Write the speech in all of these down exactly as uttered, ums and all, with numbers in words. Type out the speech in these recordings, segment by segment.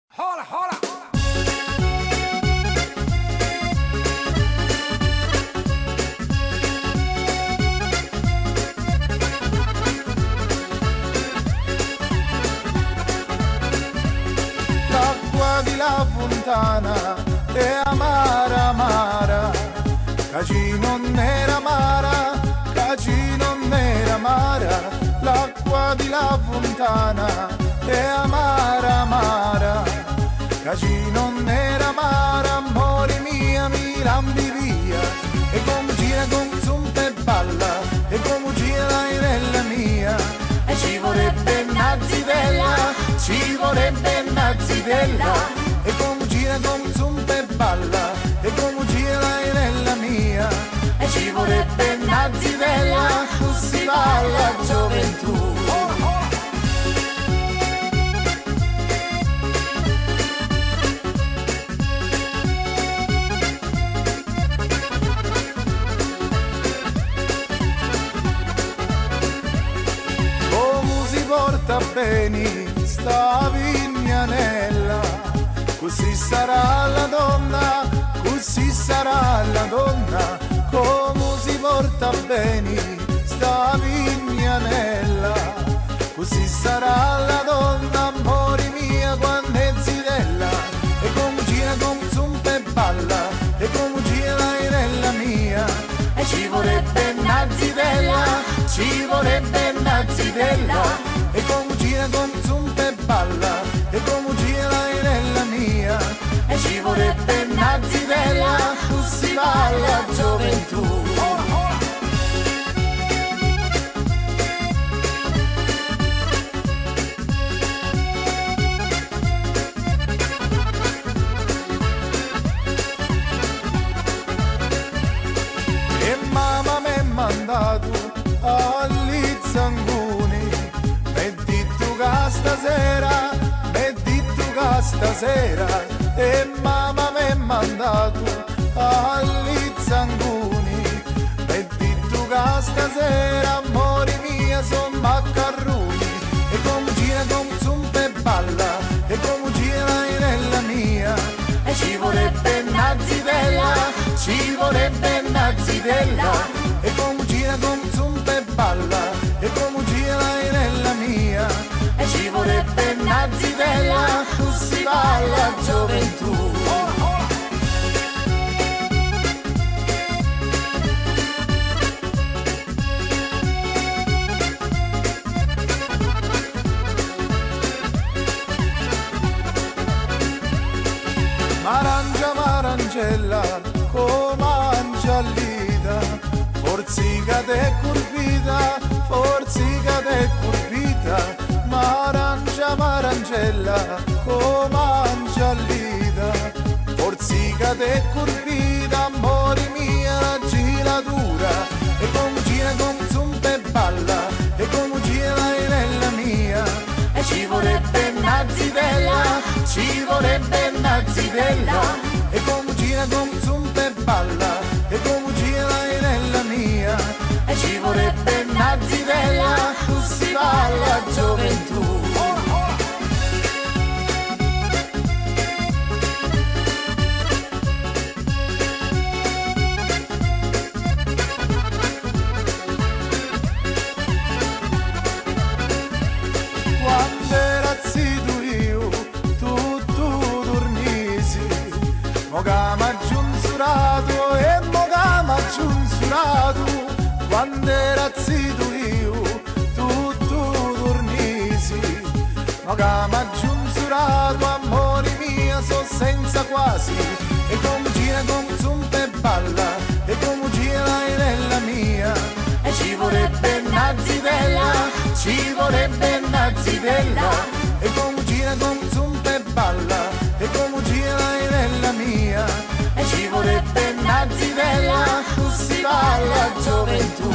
Hola, hola, hola. L'acqua di la fontana è amara, amara, caci non era amara, caci non era amara. L'acqua di la fontana è amara, amara, caci non era amara. Amore mia, mi lambi via, e come gira con zumpa e balla, e come gira l'airella mia. E ci vorrebbe una zitella, ci vorrebbe una zitella, e come gira con zumpa e balla, e come gira l'airella mia. E ci vorrebbe una zitella, così va la gioventù. Porta bene sta vignanella, così sarà la donna, così sarà la donna. Come si porta bene sta vignanella, così sarà la donna. Amore mia, quando è zitella, e come gira con zumpa e balla, e come gira l'airella mia. E ci vorrebbe una zitella, ci vorrebbe una zitella, e come gira con zumpa e balla, e come gira l'airella mia. E ci vorrebbe una zitella, così va la gioventù. E mamma mi ha mandato agli zangoni, m'è detto che stasera, m'è detto che stasera. E mamma mi ha mandato agli zangoni, m'è detto che stasera. Amore mia, son maccarroni, e come gira con zumpa e balla, e come gira l'airella mia. E ci vorrebbe una zitella, ci vorrebbe una zitella, e come gira con zumpa e balla, e come gira l'airella mia. E ci vorrebbe una zitella, così va la gioventù. M'arrangia, m'arangella, come angiallita, forzica te curvita, forzica te curvita. M'arrangia, m'arangella, come angiallita, forzica te curvita. Amore mia, la giratura, e come gira con zumpa e balla, e come gira l'airella mia. E ci vorrebbe una zitella, ci vorrebbe una zitella, e come gira con zumpa e balla, e come gira l'airella mia. E ci vorrebbe una zitella, così va la gioventù. Quando era zitto io, tu, tu dormisi, mo che m'ha giunsurato, e mo che m'ha giunsurato. Quando era zitto io, tu, tu dormisi, mo che m'ha giunsurato. Amore mia, so senza quasi, e come gira con zumpa e balla, e come gira l'airella mia. E ci vorrebbe una zitella, ci vorrebbe una zitella, e come gira con zumpa e balla, e come gira l'airella mia. E ci vorrebbe una zitella, così va la gioventù.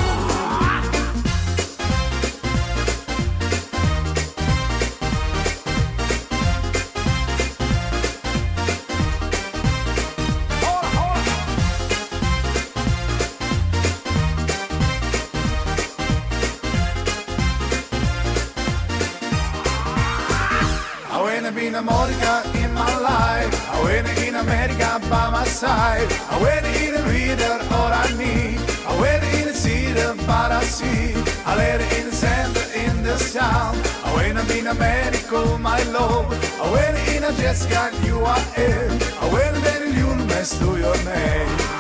in America in my life. I win in America by my side. I win in a reader all I need. I win in a cedar but I see. I let it in the center in this town. I win in America my love. I win in a Jessica you are in. I win in the mess to your name.